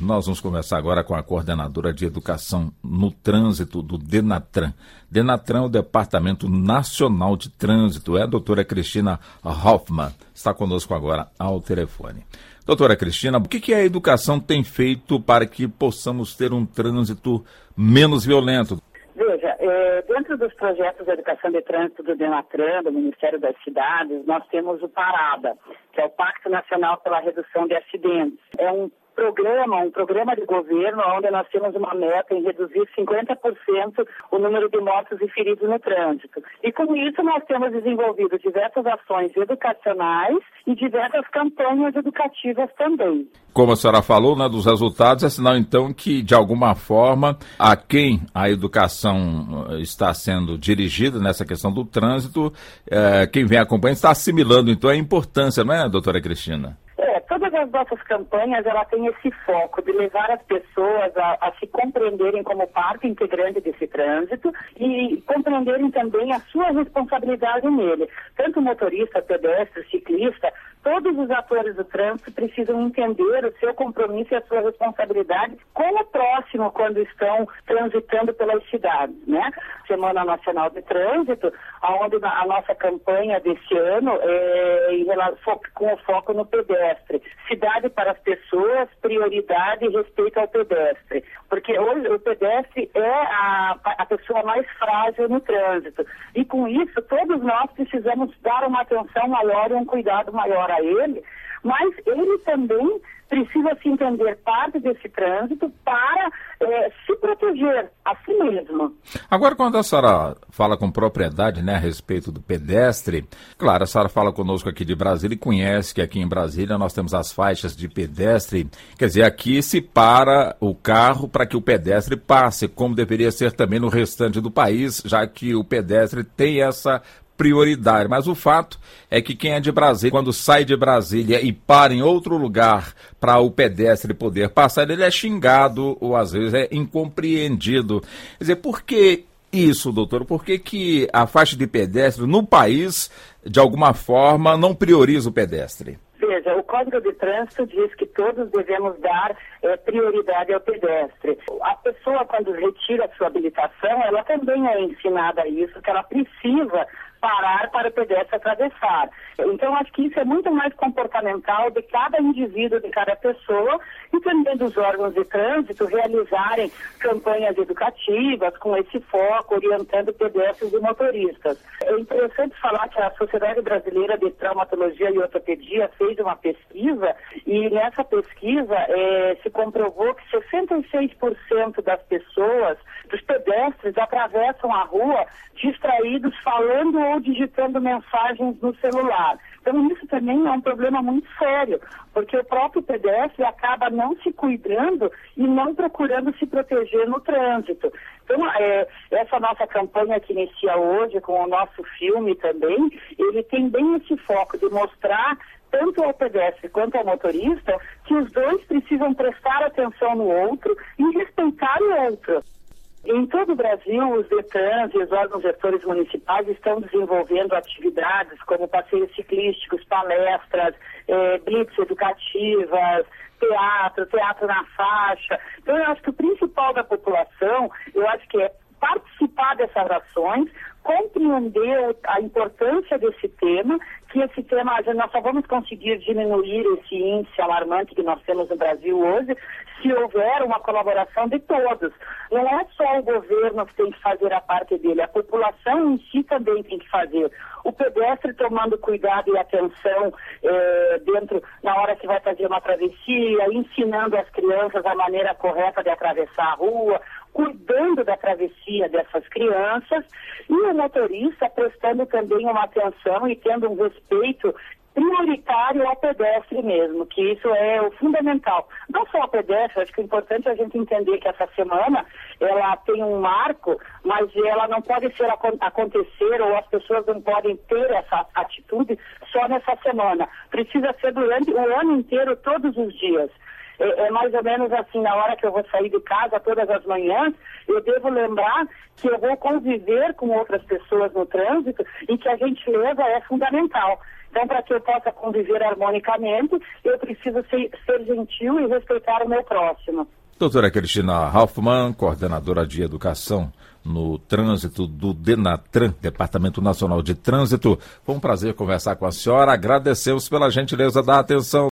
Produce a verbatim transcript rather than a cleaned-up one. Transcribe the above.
Nós vamos conversar agora com a coordenadora de Educação no Trânsito do DENATRAN. DENATRAN é o Departamento Nacional de Trânsito, é a doutora Cristina Hoffmann. Está conosco agora ao telefone. Doutora Cristina, o que, que a educação tem feito para que possamos ter um trânsito menos violento? Veja, é, dentro dos projetos de educação de trânsito do DENATRAN, do Ministério das Cidades, nós temos o PARADA, que é o Pacto Nacional pela Redução de Acidentes. É um programa, um programa de governo onde nós temos uma meta em reduzir cinquenta por cento o número de mortos e feridos no trânsito. E com isso nós temos desenvolvido diversas ações educacionais e diversas campanhas educativas também. Como a senhora falou, né, dos resultados, é sinal então que, de alguma forma, a quem a educação está sendo dirigida nessa questão do trânsito, é, quem vem acompanhando está assimilando então a importância, não é, doutora Cristina? É, todas as nossas campanhas, ela tem esse foco de levar as pessoas a, a se compreenderem como parte integrante desse trânsito e compreenderem também a sua responsabilidade nele. Tanto motorista, pedestre, ciclista, todos os atores do trânsito precisam entender o seu compromisso e a sua responsabilidade com o próximo quando estão transitando pelas cidades, né? Semana Nacional de Trânsito, onde a nossa campanha desse ano é em relação, com o foco no pedestre. Cidade para as pessoas, prioridade e respeito ao pedestre. Porque hoje o pedestre é a, a pessoa mais frágil no trânsito. E com isso, todos nós precisamos dar uma atenção maior e um cuidado maior a ele, mas ele também precisa se entender parte desse trânsito para é, se proteger a si mesmo. Agora, quando a senhora fala com propriedade, né, a respeito do pedestre, claro, a senhora fala conosco aqui de Brasília e conhece que aqui em Brasília nós temos as faixas de pedestre, quer dizer, aqui se para o carro para que o pedestre passe, como deveria ser também no restante do país, já que o pedestre tem essa prioridade, mas o fato é que quem é de Brasília, quando sai de Brasília e para em outro lugar para o pedestre poder passar, ele é xingado ou às vezes é incompreendido. Quer dizer, por que isso, doutor? Por que que a faixa de pedestre no país, de alguma forma, não prioriza o pedestre? Veja, o Código de Trânsito diz que todos devemos dar é, prioridade ao pedestre. A pessoa, quando retira a sua habilitação, ela também é ensinada a isso, que ela precisa parar para o pedestre atravessar. Então, acho que isso é muito mais comportamental de cada indivíduo, de cada pessoa, e também dos órgãos de trânsito realizarem campanhas educativas com esse foco, orientando pedestres e motoristas. É interessante falar que a Sociedade Brasileira de Traumatologia e Ortopedia fez uma pesquisa, e nessa pesquisa é, se comprovou que sessenta e seis por cento das pessoas, dos pedestres, atravessam a rua distraídos, falando ou digitando mensagens no celular. Então isso também é um problema muito sério, porque o próprio pedestre acaba não se cuidando e não procurando se proteger no trânsito. Então é, essa nossa campanha que inicia hoje com o nosso filme também, ele tem bem esse foco de mostrar tanto ao pedestre quanto ao motorista que os dois precisam prestar atenção no outro e respeitar o outro. Em todo o Brasil, os DETRANs e os órgãos gestores municipais estão desenvolvendo atividades como passeios ciclísticos, palestras, eh, blitz educativas, teatro, teatro na faixa. Então, eu acho que o principal da população, eu acho que é participar dessas ações, compreender a importância desse tema, que esse tema, nós só vamos conseguir diminuir esse índice alarmante que nós temos no Brasil hoje, se houver uma colaboração de todos. Não é só o governo que tem que fazer a parte dele, a população em si também tem que fazer. O pedestre tomando cuidado e atenção eh, dentro, na hora que vai fazer uma travessia, ensinando as crianças a maneira correta de atravessar a rua, cuidando da travessia dessas crianças, e o motorista prestando também uma atenção e tendo um respeito prioritário ao pedestre mesmo, que isso é o fundamental. Não só ao pedestre, acho que é importante a gente entender que essa semana ela tem um marco, mas ela não pode ser acontecer ou as pessoas não podem ter essa atitude só nessa semana. Precisa ser durante o ano inteiro, todos os dias. É, é mais ou menos assim, na hora que eu vou sair de casa todas as manhãs, eu devo lembrar que eu vou conviver com outras pessoas no trânsito e que a gentileza é fundamental. Então, para que eu possa conviver harmonicamente, eu preciso ser, ser gentil e respeitar o meu próximo. Doutora Cristina Halfmann, coordenadora de Educação no Trânsito do DENATRAN, Departamento Nacional de Trânsito. Foi um prazer conversar com a senhora. Agradecemos pela gentileza da atenção.